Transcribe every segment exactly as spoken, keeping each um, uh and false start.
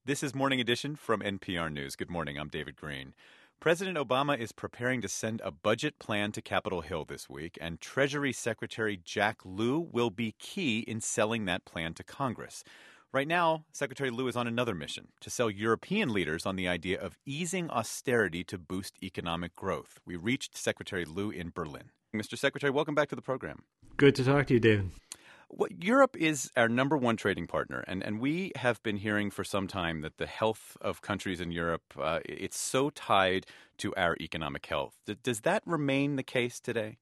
This is Morning Edition from N P R News. Good morning. I'm David Green. President Obama is preparing to send a budget plan to Capitol Hill this week, and Treasury Secretary Jack Lew will be key in selling that plan to Congress. Right now, Secretary Lew is on another mission to sell European leaders on the idea of easing austerity to boost economic growth. We reached Secretary Lew in Berlin. Mister Secretary, welcome back to the program. Good to talk to you, David. What, Europe is our number one trading partner, and, and we have been hearing for some time that the health of countries in Europe, uh, it's so tied to our economic health. D- does that remain the case today?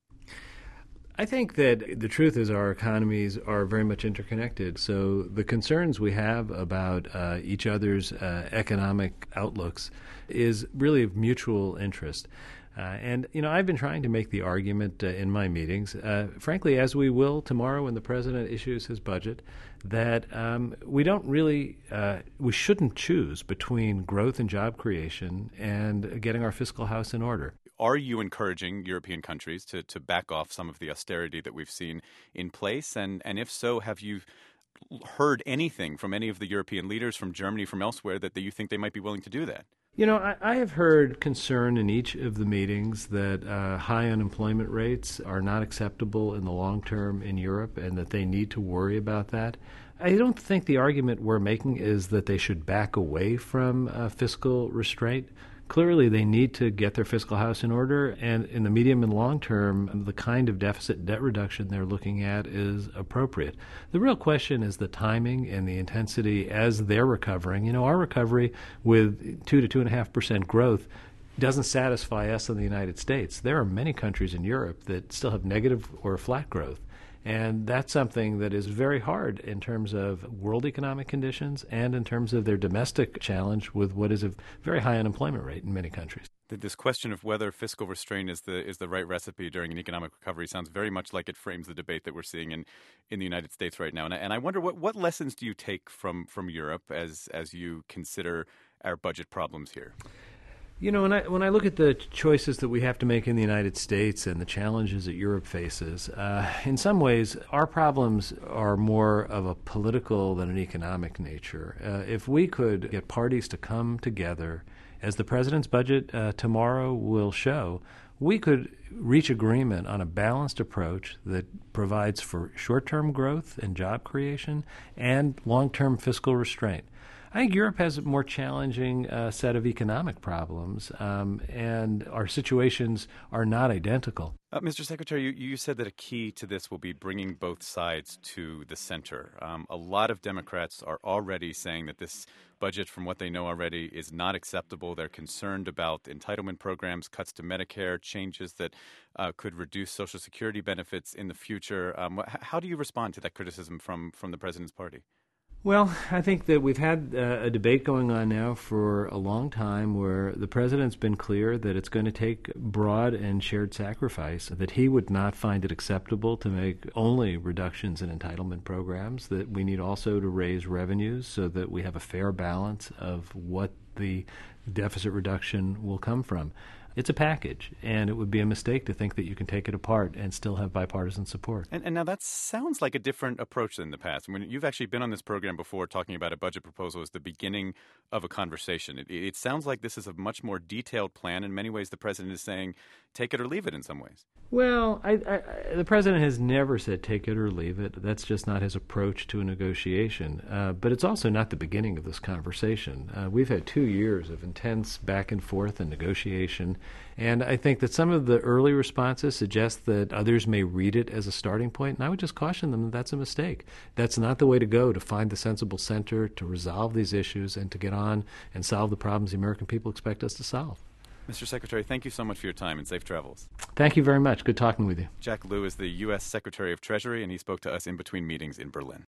I think that the truth is our economies are very much interconnected. So the concerns we have about uh, each other's uh, economic outlooks is really of mutual interest. Uh, and, you know, I've been trying to make the argument uh, in my meetings, uh, frankly, as we will tomorrow when the president issues his budget, that um, we don't really, uh, we shouldn't choose between growth and job creation and getting our fiscal house in order. Are you encouraging European countries to, to back off some of the austerity that we've seen in place? And, and if so, have you heard anything from any of the European leaders from Germany, from elsewhere, that, that you think they might be willing to do that? You know, I, I have heard concern in each of the meetings that uh, high unemployment rates are not acceptable in the long term in Europe and that they need to worry about that. I don't think the argument we're making is that they should back away from uh, fiscal restraint. Clearly, they need to get their fiscal house in order, and in the medium and long term, the kind of deficit debt reduction they're looking at is appropriate. The real question is the timing and the intensity as they're recovering. You know, our recovery with two to two and a half percent growth doesn't satisfy us in the United States. There are many countries in Europe that still have negative or flat growth. And that's something that is very hard in terms of world economic conditions and in terms of their domestic challenge with what is a very high unemployment rate in many countries. This question of whether fiscal restraint is the is the right recipe during an economic recovery sounds very much like it frames the debate that we're seeing in, in the United States right now. And I, and I wonder, what, what lessons do you take from, from Europe as as you consider our budget problems here? You know, when I when I look at the choices that we have to make in the United States and the challenges that Europe faces, uh, in some ways, our problems are more of a political than an economic nature. Uh, if we could get parties to come together, as the president's budget uh, tomorrow will show, we could reach agreement on a balanced approach that provides for short-term growth and job creation and long-term fiscal restraint. I think Europe has a more challenging uh, set of economic problems, um, and our situations are not identical. Uh, Mister Secretary, you, you said that a key to this will be bringing both sides to the center. Um, a lot of Democrats are already saying that this budget, from what they know already, is not acceptable. They're concerned about entitlement programs, cuts to Medicare, changes that uh, could reduce Social Security benefits in the future. Um, wh- how do you respond to that criticism from, from the president's party? Well, I think that we've had uh, a debate going on now for a long time where the president's been clear that it's going to take broad and shared sacrifice, that he would not find it acceptable to make only reductions in entitlement programs, that we need also to raise revenues so that we have a fair balance of what the deficit reduction will come from. It's a package, and it would be a mistake to think that you can take it apart and still have bipartisan support. And, and now that sounds like a different approach than the past. I mean, you've actually been on this program before talking about a budget proposal as the beginning of a conversation. It, it sounds like this is a much more detailed plan. In many ways, the president is saying, take it or leave it in some ways. Well, I, I, the president has never said take it or leave it. That's just not his approach to a negotiation. Uh, but it's also not the beginning of this conversation. Uh, we've had two years of intense back and forth and negotiation. And I think that some of the early responses suggest that others may read it as a starting point, and I would just caution them that that's a mistake. That's not the way to go to find the sensible center, to resolve these issues, and to get on and solve the problems the American people expect us to solve. Mister Secretary, thank you so much for your time and safe travels. Thank you very much. Good talking with you. Jack Lew is the U S Secretary of Treasury, and he spoke to us in between meetings in Berlin.